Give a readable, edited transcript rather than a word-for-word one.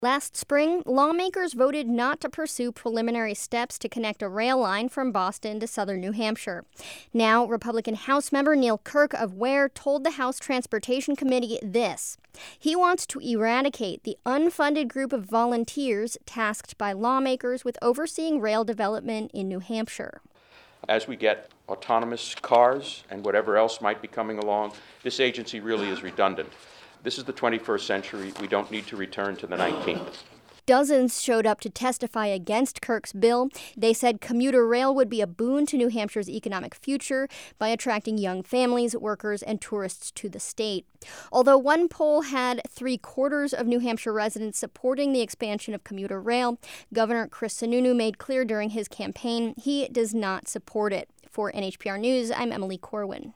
Last spring, lawmakers voted not to pursue preliminary steps to connect a rail line from Boston to southern New Hampshire. Now, Republican House member Neil Kirk of Ware told the House Transportation Committee this. He wants to eradicate the unfunded group of volunteers tasked by lawmakers with overseeing rail development in New Hampshire. As we get autonomous cars and whatever else might be coming along, this agency really is redundant. This is the 21st century. We don't need to return to the 19th. Dozens showed up to testify against Kirk's bill. They said commuter rail would be a boon to New Hampshire's economic future by attracting young families, workers, and tourists to the state. Although one poll had 3/4 of New Hampshire residents supporting the expansion of commuter rail, Governor Chris Sununu made clear during his campaign he does not support it. For NHPR News, I'm Emily Corwin.